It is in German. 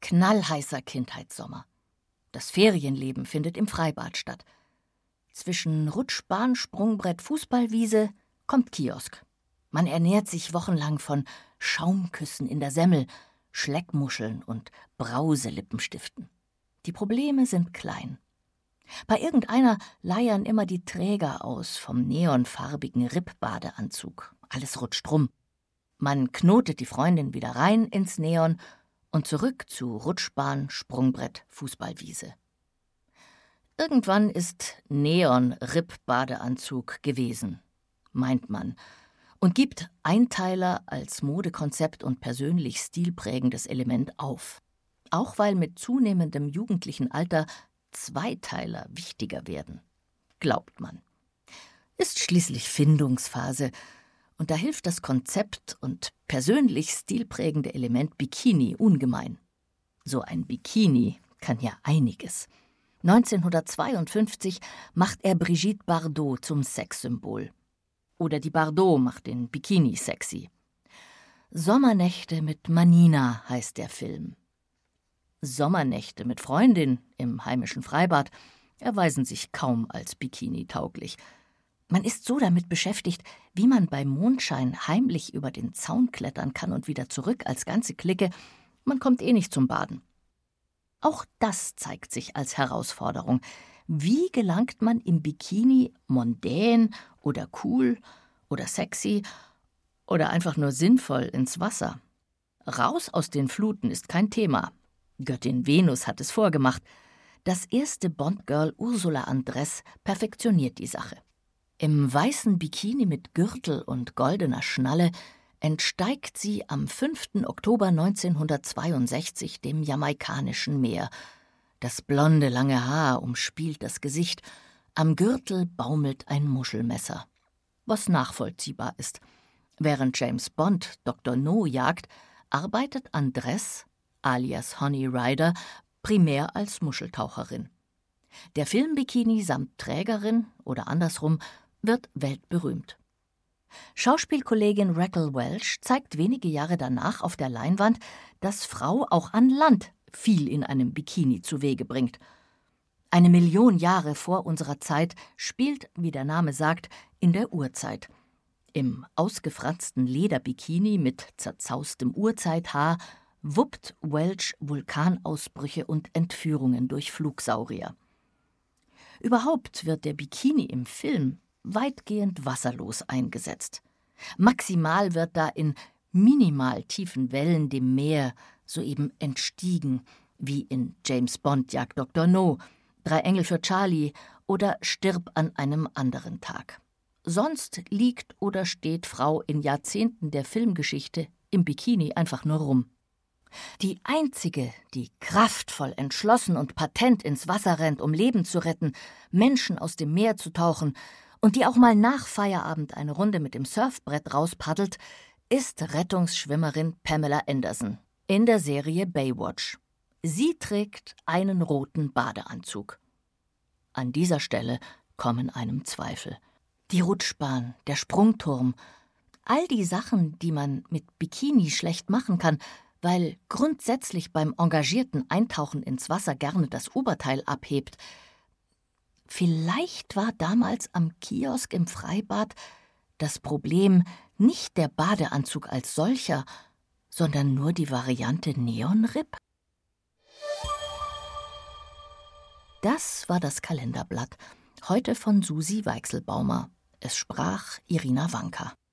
Knallheißer Kindheitssommer. Das Ferienleben findet im Freibad statt. Zwischen Rutschbahn, Sprungbrett, Fußballwiese kommt Kiosk. Man ernährt sich wochenlang von Schaumküssen in der Semmel, Schleckmuscheln und Brauselippentiften. Die Probleme sind klein. Bei irgendeiner leiern immer die Träger aus vom neonfarbigen Ripp-Badeanzug. Alles rutscht rum. Man knotet die Freundin wieder rein ins Neon und zurück zu Rutschbahn, Sprungbrett, Fußballwiese. Irgendwann ist Neon-Ripp-Badeanzug gewesen, meint man, und gibt Einteiler als Modekonzept und persönlich stilprägendes Element auf. Auch weil mit zunehmendem jugendlichen Alter Zweiteiler wichtiger werden, glaubt man. Ist schließlich Findungsphase, und da hilft das Konzept und persönlich stilprägende Element Bikini ungemein. So ein Bikini kann ja einiges. 1952 macht er Brigitte Bardot zum Sexsymbol. Oder die Bardot macht den Bikini sexy. Sommernächte mit Manina heißt der Film. Sommernächte mit Freundin im heimischen Freibad erweisen sich kaum als Bikini-tauglich. Man ist so damit beschäftigt, wie man bei Mondschein heimlich über den Zaun klettern kann und wieder zurück als ganze Clique, man kommt nicht zum Baden. Auch das zeigt sich als Herausforderung. Wie gelangt man im Bikini mondän oder cool oder sexy oder einfach nur sinnvoll ins Wasser? Raus aus den Fluten ist kein Thema. Göttin Venus hat es vorgemacht. Das erste Bond-Girl Ursula Andress perfektioniert die Sache. Im weißen Bikini mit Gürtel und goldener Schnalle entsteigt sie am 5. Oktober 1962 dem jamaikanischen Meer. Das blonde, lange Haar umspielt das Gesicht. Am Gürtel baumelt ein Muschelmesser. Was nachvollziehbar ist. Während James Bond Dr. No jagt, arbeitet Andress, alias Honey Rider, primär als Muscheltaucherin. Der Filmbikini samt Trägerin oder andersrum wird weltberühmt. Schauspielkollegin Raquel Welch zeigt wenige Jahre danach auf der Leinwand, dass Frau auch an Land viel in einem Bikini zuwege bringt. 1 Million Jahre vor unserer Zeit spielt, wie der Name sagt, in der Urzeit. Im ausgefransten Lederbikini mit zerzaustem Urzeithaar wuppt Welch Vulkanausbrüche und Entführungen durch Flugsaurier. Überhaupt wird der Bikini im Film weitgehend wasserlos eingesetzt. Maximal wird da in minimal tiefen Wellen dem Meer soeben entstiegen, wie in James Bond jagt Dr. No, 3 Engel für Charlie oder Stirb an einem anderen Tag. Sonst liegt oder steht Frau in Jahrzehnten der Filmgeschichte im Bikini einfach nur rum. Die einzige, die kraftvoll, entschlossen und patent ins Wasser rennt, um Leben zu retten, Menschen aus dem Meer zu tauchen und die auch mal nach Feierabend eine Runde mit dem Surfbrett rauspaddelt, ist Rettungsschwimmerin Pamela Anderson in der Serie Baywatch. Sie trägt einen roten Badeanzug. An dieser Stelle kommen einem Zweifel. Die Rutschbahn, der Sprungturm, all die Sachen, die man mit Bikini schlecht machen kann, weil grundsätzlich beim engagierten Eintauchen ins Wasser gerne das Oberteil abhebt. Vielleicht war damals am Kiosk im Freibad das Problem nicht der Badeanzug als solcher, sondern nur die Variante Neonripp? Das war das Kalenderblatt, heute von Susi Weichselbaumer. Es sprach Irina Wanka.